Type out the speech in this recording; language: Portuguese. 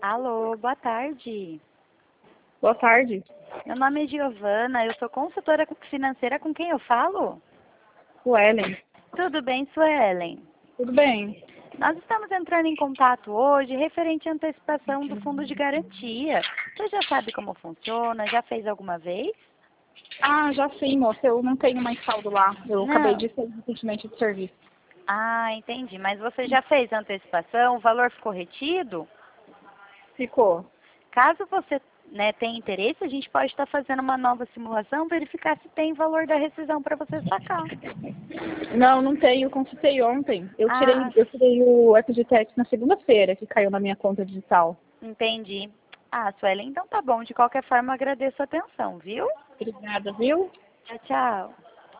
Alô, boa tarde. Boa tarde. Meu nome é Giovana, eu sou consultora financeira. Com quem eu falo? Suelen. Tudo bem, Suelen? Tudo bem? Nós estamos entrando em contato hoje referente à antecipação do fundo de garantia. Você já sabe como funciona? Já fez alguma vez? Ah, já sim, moça. Eu não tenho mais saldo lá. Eu acabei Não. de sair recentemente do serviço. Ah, entendi. Mas você já fez a antecipação? O valor ficou retido? Ficou. Caso você tenha interesse, a gente pode estar fazendo uma nova simulação, verificar se tem valor da rescisão para você sacar. Não, não tenho. Eu consultei ontem. Ah, Eu tirei o FGTS na segunda-feira, que caiu na minha conta digital. entendi. Ah, Suelen, então tá bom. De qualquer forma, agradeço a atenção, viu? Obrigada, viu? Tchau, tchau.